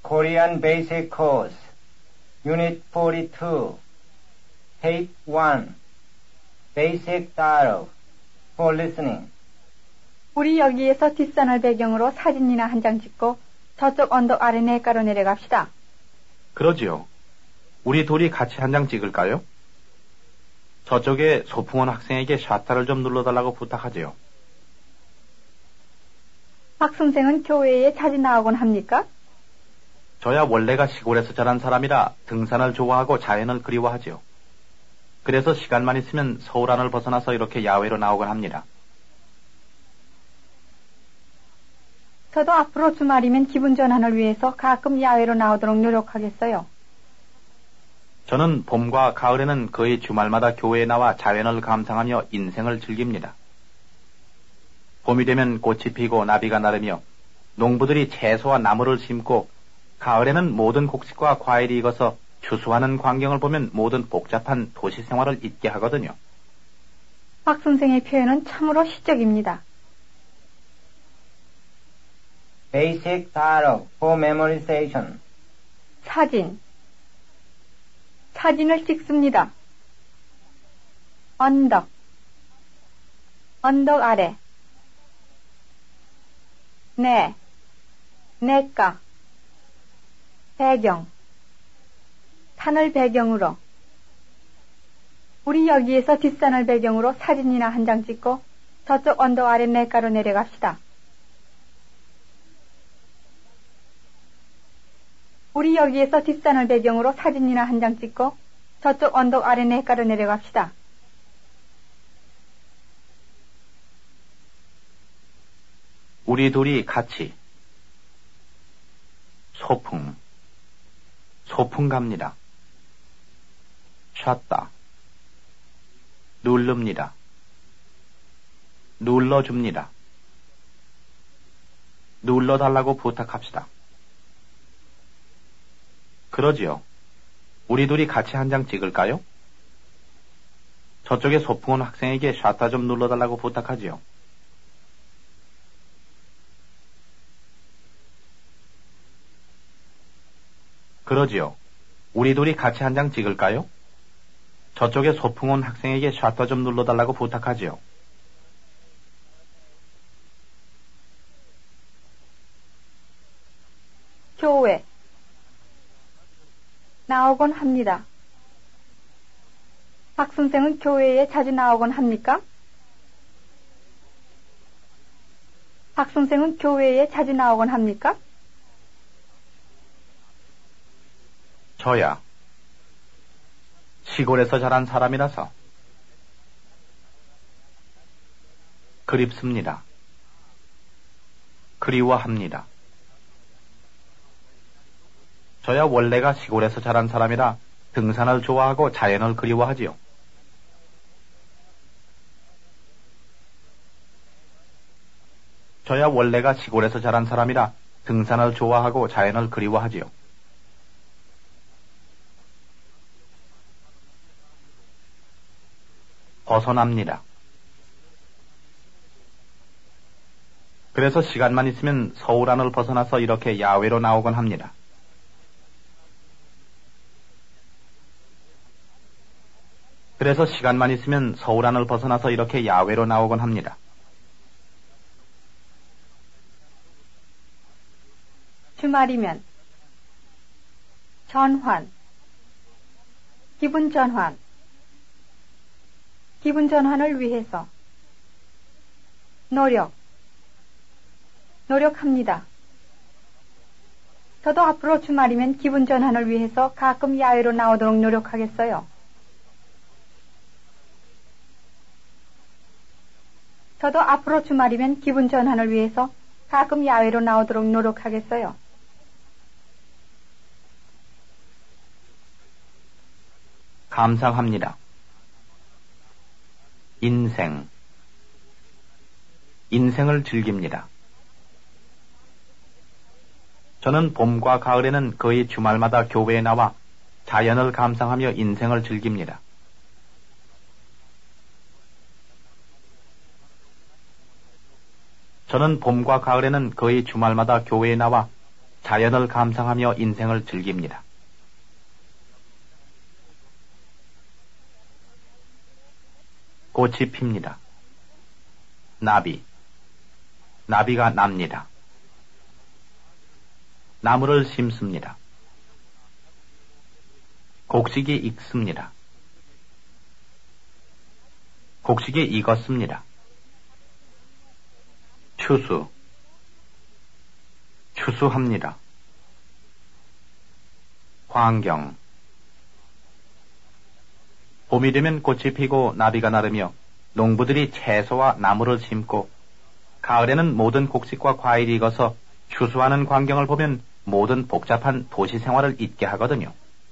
Korean Basic Course, Unit 42, Tape 1, Basic Dialogue, for listening. 우리 여기에서 뒷산을 배경으로 사진이나 한 장 찍고 저쪽 언덕 아래 내가로 내려갑시다. 그러지요. 우리 둘이 같이 한 장 찍을까요? 저쪽에 소풍원 학생에게 샤타를 좀 눌러달라고 부탁하지요. 박 선생은 교회에 자주 나오곤 합니까? 저야 원래가 시골에서 자란 사람이라 등산을 좋아하고 자연을 그리워하지요. 그래서 시간만 있으면 서울 안을 벗어나서 이렇게 야외로 나오곤 합니다. 저도 앞으로 주말이면 기분 전환을 위해서 가끔 야외로 나오도록 노력하겠어요. 저는 봄과 가을에는 거의 주말마다 교회에 나와 자연을 감상하며 인생을 즐깁니다. 봄이 되면 꽃이 피고 나비가 나르며 농부들이 채소와 나무를 심고 가을에는 모든 곡식과 과일이 익어서 추수하는 광경을 보면 모든 복잡한 도시 생활을 잊게 하거든요. 박 선생의 표현은 참으로 시적입니다. Basic Dialogue for Memorization. 사진을 찍습니다. 언덕 아래 내가 배경 산을 배경으로 우리 여기에서 뒷산을 배경으로 사진이나 한 장 찍고 저쪽 언덕 아래 내가로 내려갑시다. 우리 여기에서 뒷산을 배경으로 사진이나 한 장 찍고 저쪽 언덕 아래 내가로 내려갑시다. 우리 둘이 같이 소풍 갑니다. 샷다 누릅니다. 눌러줍니다. 눌러달라고 부탁합시다. 그러지요. 우리 둘이 같이 한 장 찍을까요? 저쪽에 소풍 온 학생에게 샤타 좀 눌러달라고 부탁하지요. 그러지요. 우리 둘이 같이 한 장 찍을까요? 저쪽에 소풍 온 학생에게 샤터 좀 눌러달라고 부탁하지요. 교회 나오곤 합니다. 박 선생은 교회에 자주 나오곤 합니까? 박 선생은 교회에 자주 나오곤 합니까? 저야 시골에서 자란 사람이라서 그립습니다. 그리워합니다. 저야 원래가 시골에서 자란 사람이라 등산을 좋아하고 자연을 그리워하지요. 저야 원래가 시골에서 자란 사람이라 등산을 좋아하고 자연을 그리워하지요. 벗어납니다. 그래서 시간만 있으면 서울 안을 벗어나서 이렇게 야외로 나오곤 합니다. 그래서 시간만 있으면 서울 안을 벗어나서 이렇게 야외로 나오곤 합니다. 주말이면 전환 기분 전환을 위해서 노력합니다. 저도 앞으로 주말이면 기분 전환을 위해서 가끔 야외로 나오도록 노력하겠어요. 저도 앞으로 주말이면 기분 전환을 위해서 가끔 야외로 나오도록 노력하겠어요. 감상합니다. 인생을 즐깁니다. 저는 봄과 가을에는 거의 주말마다 교회에 나와 자연을 감상하며 인생을 즐깁니다. 저는 봄과 가을에는 거의 주말마다 교회에 나와 자연을 감상하며 인생을 즐깁니다. 꽃이 핍니다. 나비가 납니다. 나무를 심습니다. 곡식이 익습니다. 곡식이 익었습니다. 추수합니다. 환경. 봄이 되면 꽃이 피고 나비가 나르며 농부들이 채소와 나무를 심고 가을에는 모든 곡식과 과일이 익어서 추수하는 광경을 보면 모든 복잡한 도시 생활을 잊게 하거든요.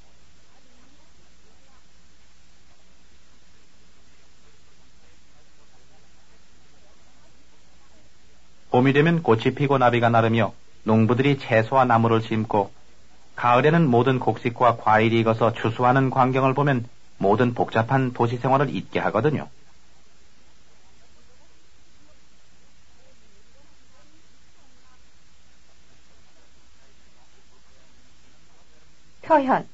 봄이 되면 꽃이 피고 나비가 나르며 농부들이 채소와 나무를 심고 가을에는 모든 곡식과 과일이 익어서 추수하는 광경을 보면 모든 복잡한 도시 생활을 잊게 하거든요. 표현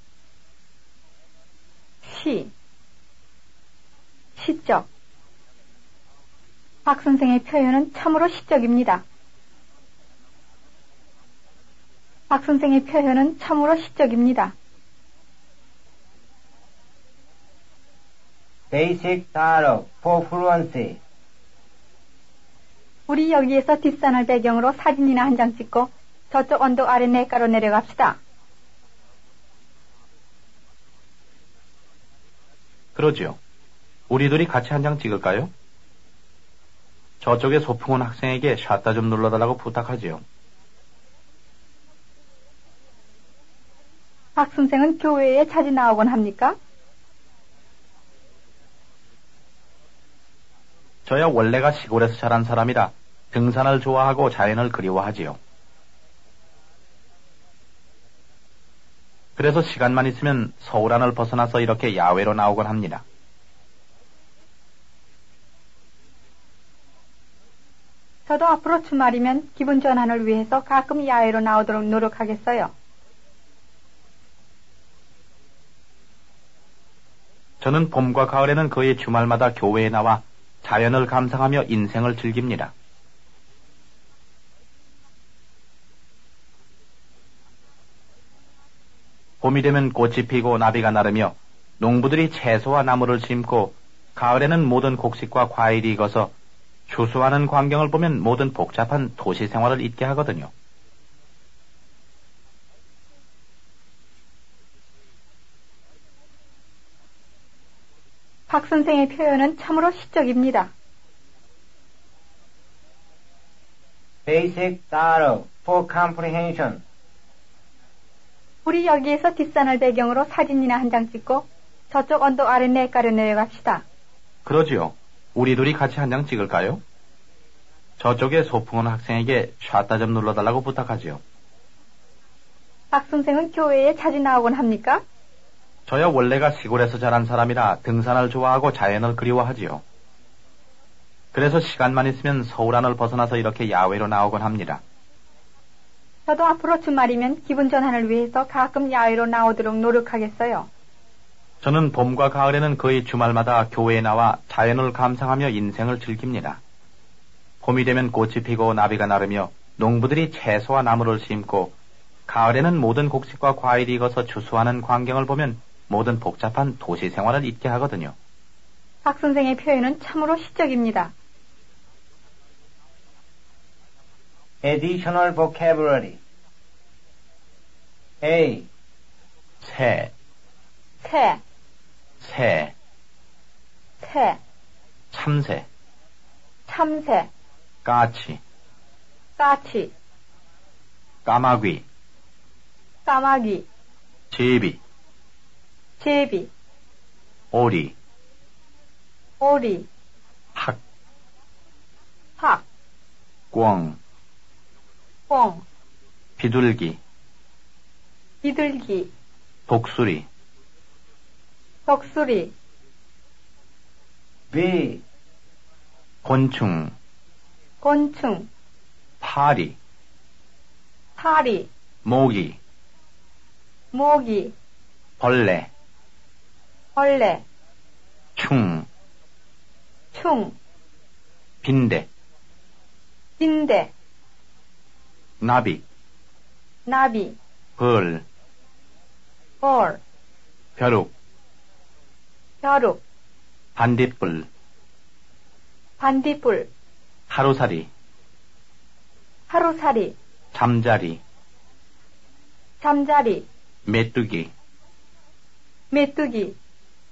시적 박 선생의 표현은 참으로 시적입니다. 박 선생의 표현은 참으로 시적입니다. Basic dialogue for fluency. 우리 여기에서 뒷산을 배경으로 사진이나 한 장 찍고 저쪽 언덕 아래 냇가로 내려갑시다. 그러지요. 우리 둘이 같이 한 장 찍을까요? 저쪽에 소풍 온 학생에게 샷다 좀 눌러달라고 부탁하지요. 박 선생은 교회에 자주 나오곤 합니까? 저야 원래가 시골에서 자란 사람이라 등산을 좋아하고 자연을 그리워하지요. 그래서 시간만 있으면 서울 안을 벗어나서 이렇게 야외로 나오곤 합니다. 저도 앞으로 주말이면 기분 전환을 위해서 가끔 야외로 나오도록 노력하겠어요. 저는 봄과 가을에는 거의 주말마다 교회에 나와 자연을 감상하며 인생을 즐깁니다. 봄이 되면 꽃이 피고 나비가 나르며 농부들이 채소와 나무를 심고 가을에는 모든 곡식과 과일이 익어서 추수하는 광경을 보면 모든 복잡한 도시 생활을 잊게 하거든요. 박 선생의 표현은 참으로 시적입니다. Basic dialogue for comprehension. 우리 여기에서 뒷산을 배경으로 사진이나 한 장 찍고 저쪽 언덕 아래 냇가로 내려갑시다. 그러지요. 우리 둘이 같이 한 장 찍을까요? 저쪽에 소풍 온 학생에게 샷다 좀 눌러달라고 부탁하지요. 박 선생은 교회에 자주 나오곤 합니까? 저야 원래가 시골에서 자란 사람이라 등산을 좋아하고 자연을 그리워하지요. 그래서 시간만 있으면 서울 안을 벗어나서 이렇게 야외로 나오곤 합니다. 저도 앞으로 주말이면 기분 전환을 위해서 가끔 야외로 나오도록 노력하겠어요. 저는 봄과 가을에는 거의 주말마다 교회에 나와 자연을 감상하며 인생을 즐깁니다. 봄이 되면 꽃이 피고 나비가 나르며 농부들이 채소와 나무를 심고 가을에는 모든 곡식과 과일이 익어서 추수하는 광경을 보면 모든 복잡한 도시 생활을 잊게 하거든요. 박 선생의 표현은 참으로 시적입니다. Additional vocabulary. A. 새, 참새, 참새, 까치, 까마귀, 제비, 오리, 학, 꿩, 비둘기, 독수리, B. 곤충, 파리, 모기, 모기, 벌레, 벌레, 충, 충, 빈대, 빈대, 나비, 나비, 벌, 벌, 벼룩, 벼룩, 반딧불, 반딧불, 하루살이, 하루살이, 잠자리, 잠자리, 메뚜기, 메뚜기,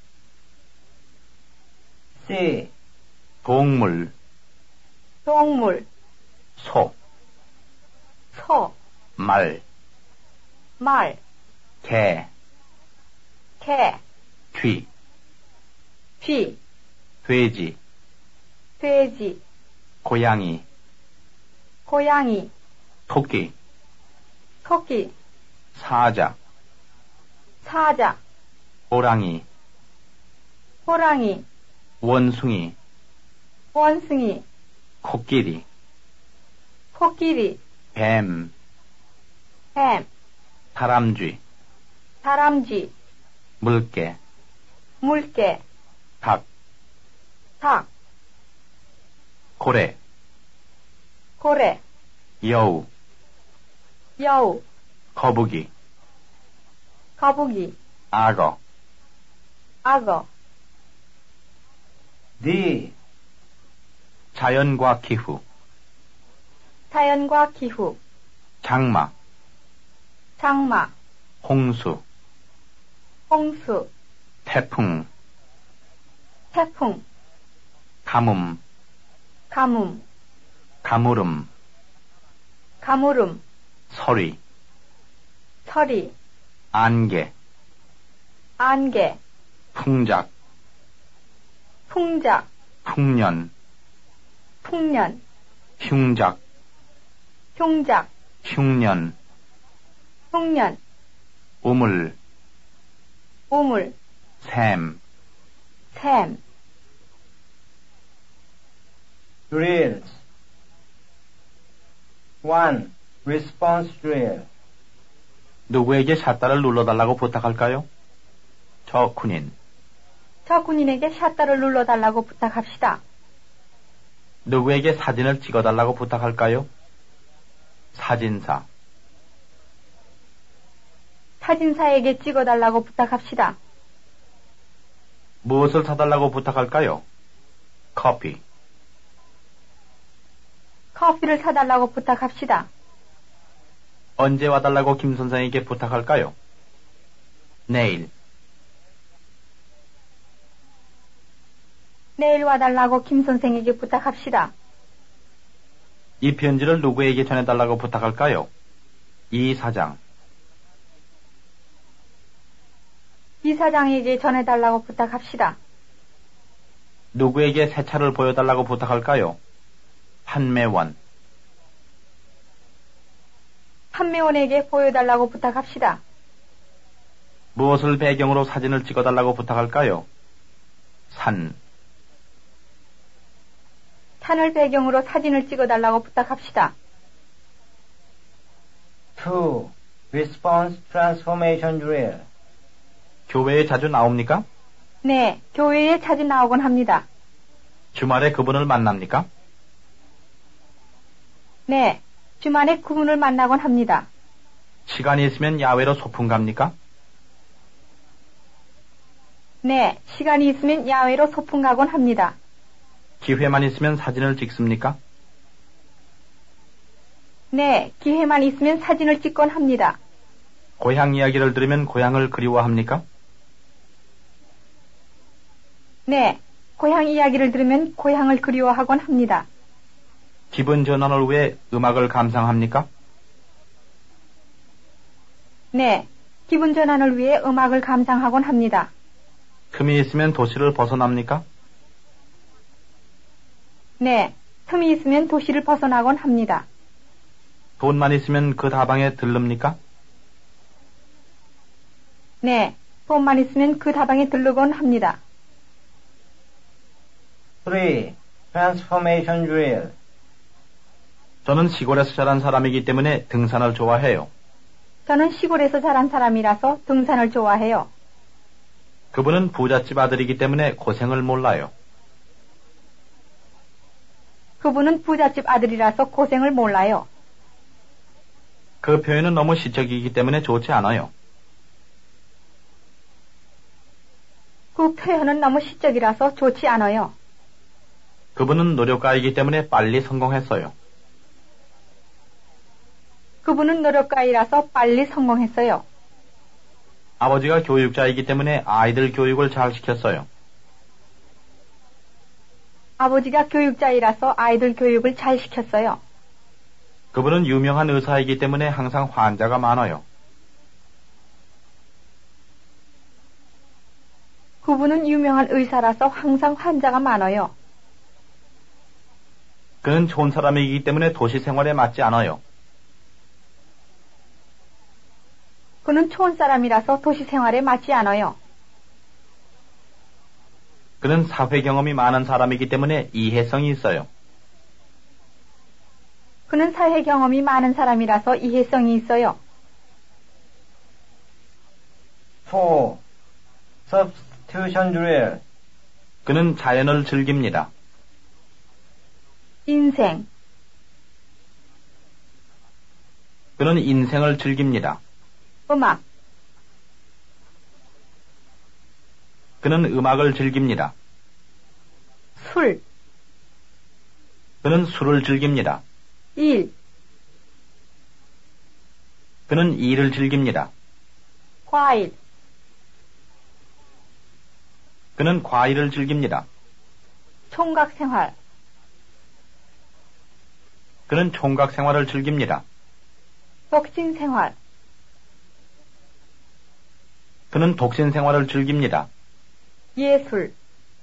C, 동물, 동물, 소, 소, 말, 말, 개, 개, 쥐, 쥐, 돼지, 돼지, 고양이, 고양이, 토끼, 토끼, 사자, 사자, 호랑이, 호랑이, 원숭이, 원숭이, 코끼리, 코끼리, 뱀, 뱀, 다람쥐, 다람쥐, 물개, 물개, 닭, 닭, 고래, 고래, 여우, 여우, 거북이, 거북이, 악어, 악어, D, 자연과 기후, 자연과 기후, 장마, 장마, 홍수, 홍수, 태풍, 태풍, 가뭄, 가뭄, 가물음, 가물음, 서리, 서리, 안개, 안개, 풍작, 풍작, 풍년, 풍년, 흉작, 흉작, 흉년, 흉년, 우물, 우물, 샘, 샘, drills. 1. Response drill. 누구에게 샷다를 눌러달라고 부탁할까요? 저 군인. 저 군인에게 샷다를 눌러달라고 부탁합시다. 누구에게 사진을 찍어달라고 부탁할까요? 사진사. 사진사에게 찍어달라고 부탁합시다. 무엇을 사달라고 부탁할까요? 커피. 커피를 사달라고 부탁합시다. 언제 와달라고 김 선생에게 부탁할까요? 내일. 내일 와달라고 김 선생에게 부탁합시다. 이 편지를 누구에게 전해달라고 부탁할까요? 이 사장. 이사장에게 전해달라고 부탁합시다. 누구에게 새 차를 보여달라고 부탁할까요? 판매원. 판매원에게 보여달라고 부탁합시다. 무엇을 배경으로 사진을 찍어달라고 부탁할까요? 산. 산을 배경으로 사진을 찍어달라고 부탁합시다. 2. Response transformation drill. 교회에 자주 나옵니까? 네, 교회에 자주 나오곤 합니다. 주말에 그분을 만납니까? 네, 주말에 그분을 만나곤 합니다. 시간이 있으면 야외로 소풍 갑니까? 네, 시간이 있으면 야외로 소풍 가곤 합니다. 기회만 있으면 사진을 찍습니까? 네, 기회만 있으면 사진을 찍곤 합니다. 고향 이야기를 들으면 고향을 그리워합니까? 네, 고향 이야기를 들으면 고향을 그리워하곤 합니다. 기분 전환을 위해 음악을 감상합니까? 네, 기분 전환을 위해 음악을 감상하곤 합니다. 틈이 있으면 도시를 벗어납니까? 네, 틈이 있으면 도시를 벗어나곤 합니다. 돈만 있으면 그 다방에 들릅니까? 네, 돈만 있으면 그 다방에 들르곤 합니다. 3. Transformation drill. 저는 시골에서 자란 사람이기 때문에 등산을 좋아해요. 저는 시골에서 자란 사람이라서 등산을 좋아해요. 그분은 부잣집 아들이기 때문에 고생을 몰라요. 그분은 부잣집 아들이라서 고생을 몰라요. 그 표현은 너무 시적이기 때문에 좋지 않아요. 그 표현은 너무 시적이라서 좋지 않아요. 그분은 노력가이기 때문에 빨리 성공했어요. 그분은 노력가이라서 빨리 성공했어요. 아버지가 교육자이기 때문에 아이들 교육을 잘 시켰어요. 아버지가 교육자이라서 아이들 교육을 잘 시켰어요. 그분은 유명한 의사이기 때문에 항상 환자가 많아요. 그분은 유명한 의사라서 항상 환자가 많아요. 그는 좋은 사람이기 때문에 도시 생활에 맞지 않아요. 그는 촌 사람이라서 도시 생활에 맞지 않아요. 그는 사회 경험이 많은 사람이기 때문에 이해성이 있어요. 그는 사회 경험이 많은 사람이라서 이해성이 있어요. 4. Substitution drill. 그는 자연을 즐깁니다. 인생, 그는 인생을 즐깁니다. 음악, 그는 음악을 즐깁니다. 술, 그는 술을 즐깁니다. 일, 그는 일을 즐깁니다. 과일, 그는 과일을 즐깁니다. 총각 생활, 그는 총각 생활을 즐깁니다. 독신 생활, 그는 독신 생활을 즐깁니다. 예술,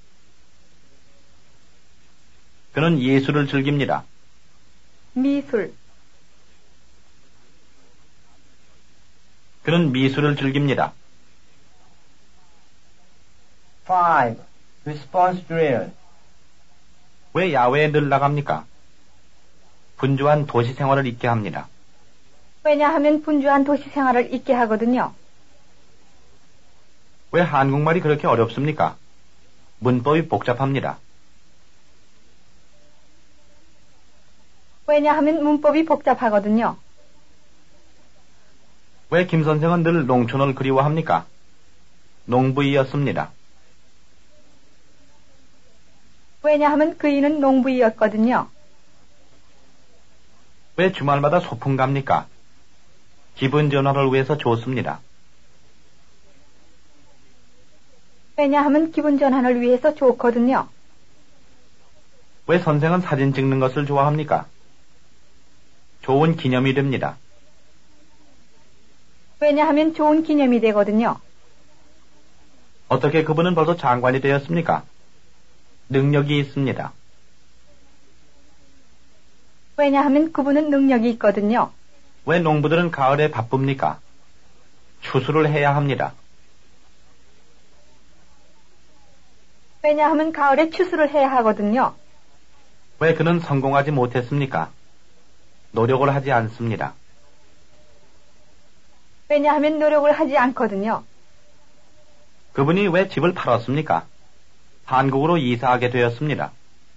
그는 예술을 즐깁니다. 미술, 그는 미술을 즐깁니다. 5. Response drill. 왜 야외에 늘 나갑니까? 분주한 도시 생활을 잊게 합니다. 왜냐하면 분주한 도시 생활을 잊게 하거든요. 왜 한국말이 그렇게 어렵습니까? 문법이 복잡합니다. 왜냐하면 문법이 복잡하거든요. 왜 김 선생은 늘 농촌을 그리워합니까? 농부이었습니다. 왜냐하면 그이는 농부이었거든요. 왜 주말마다 소풍 갑니까? 기분 전환을 위해서 좋습니다. 왜냐하면 기분 전환을 위해서 좋거든요. 왜 선생은 사진 찍는 것을 좋아합니까? 좋은 기념이 됩니다. 왜냐하면 좋은 기념이 되거든요. 어떻게 그분은 벌써 장관이 되었습니까? 능력이 있습니다. 왜냐하면 그분은 능력이 있거든요. 왜 농부들은 가을에 바쁩니까? 추수를 해야 합니다. 왜냐하면 가을에 추수를 해야 하거든요. 왜 그는 성공하지 못했습니까? 노력을 하지 않습니다. 왜냐하면 노력을 하지 않거든요. 그분이 왜 집을 팔았습니까? 한국으로 이사하게 되었습니다.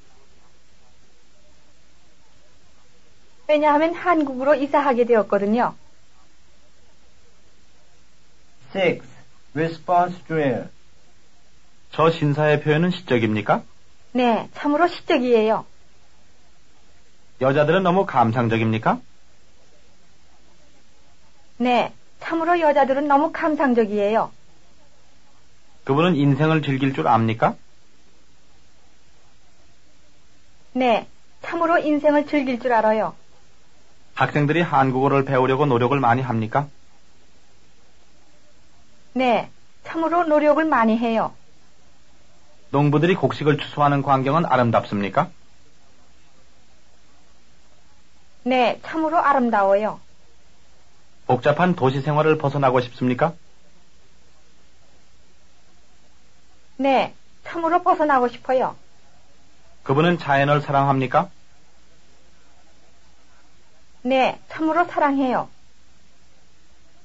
왜냐하면 한국으로 이사하게 되었거든요. 6. Response drill. 저 신사의 표현은 시적입니까? 네, 참으로 시적이에요. 여자들은 너무 감상적입니까? 네, 참으로 여자들은 너무 감상적이에요. 그분은 인생을 즐길 줄 압니까? 네, 참으로 인생을 즐길 줄 알아요. 학생들이 한국어를 배우려고 노력을 많이 합니까? 네, 참으로 노력을 많이 해요. 농부들이 곡식을 추수하는 광경은 아름답습니까? 네, 참으로 아름다워요. 복잡한 도시 생활을 벗어나고 싶습니까? 네, 참으로 벗어나고 싶어요. 그분은 자연을 사랑합니까? 네, 참으로 사랑해요.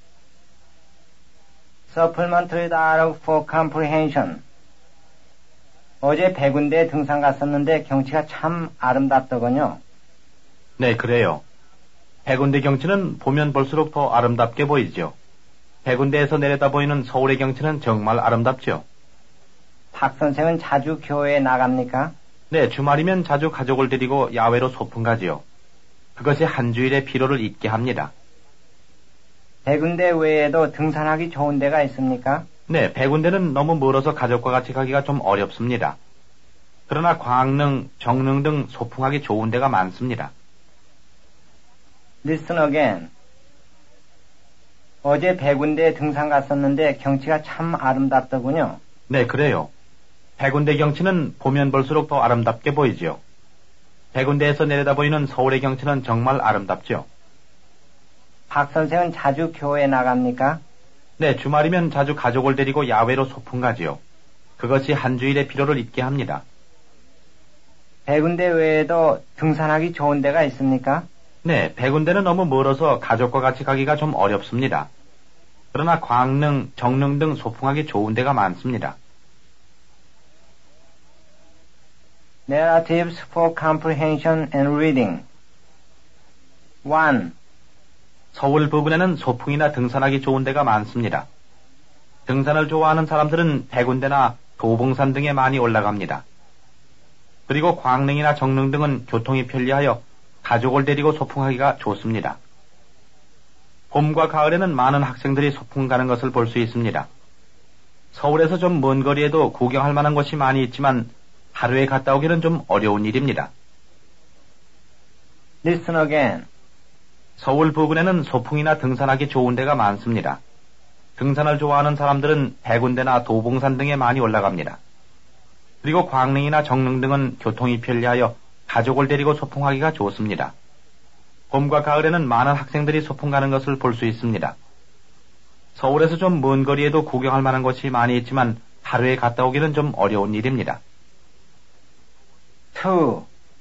Supplementary Dialogue for Comprehension. 어제 100군데 등산 갔었는데 경치가 참 아름답더군요. 네, 그래요. 백운대 경치는 보면 볼수록 더 아름답게 보이죠. 백운대에서 내려다 보이는 서울의 경치는 정말 아름답죠. 박 선생은 자주 교회에 나갑니까? 네, 주말이면 자주 가족을 데리고 야외로 소풍 가지요. 그것이 한 주일의 피로를 잊게 합니다. 100군데 외에도 등산하기 좋은 데가 있습니까? 네, 백운대는 너무 멀어서 가족과 같이 가기가 좀 어렵습니다. 그러나 광릉, 정릉 등 소풍하기 좋은 데가 많습니다. Listen again. 어제 100군데 등산 갔었는데 경치가 참 아름답더군요. 네, 그래요. 백운대 경치는 보면 볼수록 더 아름답게 보이죠. 백운대에서 내려다 보이는 서울의 경치는 정말 아름답죠. 박 선생은 자주 교회에 나갑니까? 네, 주말이면 자주 가족을 데리고 야외로 소풍 가지요. 그것이 한 주일의 피로를 잊게 합니다. 100군데 외에도 등산하기 좋은 데가 있습니까? 네, 백운대는 너무 멀어서 가족과 같이 가기가 좀 어렵습니다. 그러나 광릉, 정릉 등 소풍하기 좋은 데가 많습니다. Narratives for Comprehension and Reading. 1. 서울 부근에는 소풍이나 등산하기 좋은 데가 많습니다. 등산을 좋아하는 사람들은 백운대나 도봉산 등에 많이 올라갑니다. 그리고 광릉이나 정릉 등은 교통이 편리하여 가족을 데리고 소풍하기가 좋습니다. 봄과 가을에는 많은 학생들이 소풍 가는 것을 볼 수 있습니다. 서울에서 좀 먼 거리에도 구경할 만한 곳이 많이 있지만 하루에 갔다 오기는 좀 어려운 일입니다. Listen again. 서울 부근에는 소풍이나 등산하기 좋은 데가 많습니다. 등산을 좋아하는 사람들은 백운대나 도봉산 등에 많이 올라갑니다. 그리고 광릉이나 정릉 등은 교통이 편리하여 가족을 데리고 소풍하기가 좋습니다. 봄과 가을에는 많은 학생들이 소풍 가는 것을 볼 수 있습니다. 서울에서 좀 먼 거리에도 구경할 만한 곳이 많이 있지만 하루에 갔다 오기는 좀 어려운 일입니다. 2.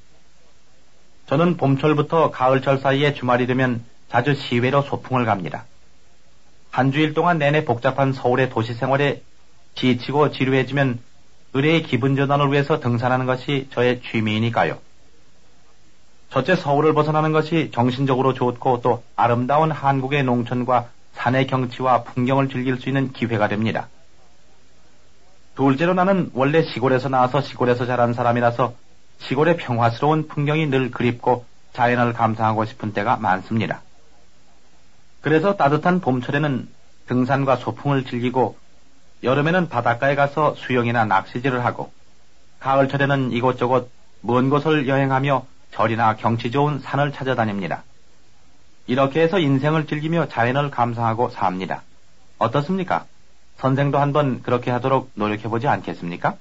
저는 봄철부터 가을철 사이에 주말이 되면 자주 시외로 소풍을 갑니다. 한 주일 동안 내내 복잡한 서울의 도시 생활에 지치고 지루해지면 의뢰의 기분 전환을 위해서 등산하는 것이 저의 취미이니까요. 첫째, 서울을 벗어나는 것이 정신적으로 좋고 또 아름다운 한국의 농촌과 산의 경치와 풍경을 즐길 수 있는 기회가 됩니다. 둘째로, 나는 원래 시골에서 나와서 시골에서 자란 사람이라서 시골의 평화스러운 풍경이 늘 그립고 자연을 감상하고 싶은 때가 많습니다. 그래서 따뜻한 봄철에는 등산과 소풍을 즐기고 여름에는 바닷가에 가서 수영이나 낚시질을 하고 가을철에는 이곳저곳 먼 곳을 여행하며 절이나 경치 좋은 산을 찾아다닙니다. 이렇게 해서 인생을 즐기며 자연을 감상하고 삽니다. 어떻습니까? 선생도 한번 그렇게 하도록 노력해보지 않겠습니까?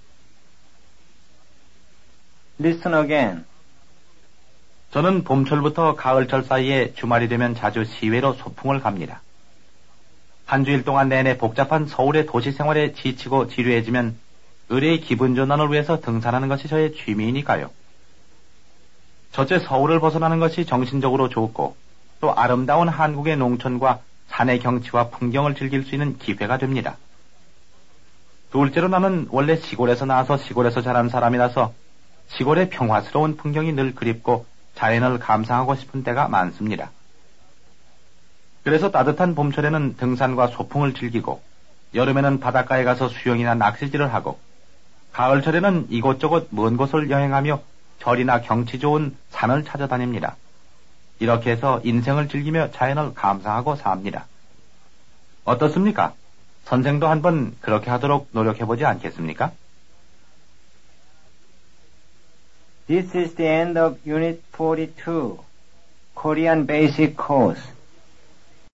Listen again. 저는 봄철부터 가을철 사이에 주말이 되면 자주 시외로 소풍을 갑니다. 한 주일 동안 내내 복잡한 서울의 도시 생활에 지치고 지루해지면 의뢰의 기분 전환을 위해서 등산하는 것이 저의 취미이니까요. 첫째, 서울을 벗어나는 것이 정신적으로 좋고 또 아름다운 한국의 농촌과 산의 경치와 풍경을 즐길 수 있는 기회가 됩니다. 둘째로, 나는 원래 시골에서 나와서 시골에서 자란 사람이라서 시골의 평화스러운 풍경이 늘 그립고 자연을 감상하고 싶은 때가 많습니다. 그래서 따뜻한 봄철에는 등산과 소풍을 즐기고 여름에는 바닷가에 가서 수영이나 낚시질을 하고 가을철에는 이곳저곳 먼 곳을 여행하며 절이나 경치 좋은 산을 찾아다닙니다. 이렇게 해서 인생을 즐기며 자연을 감상하고 삽니다. 어떻습니까? 선생도 한번 그렇게 하도록 노력해보지 않겠습니까? This is the end of Unit 42, Korean Basic Course.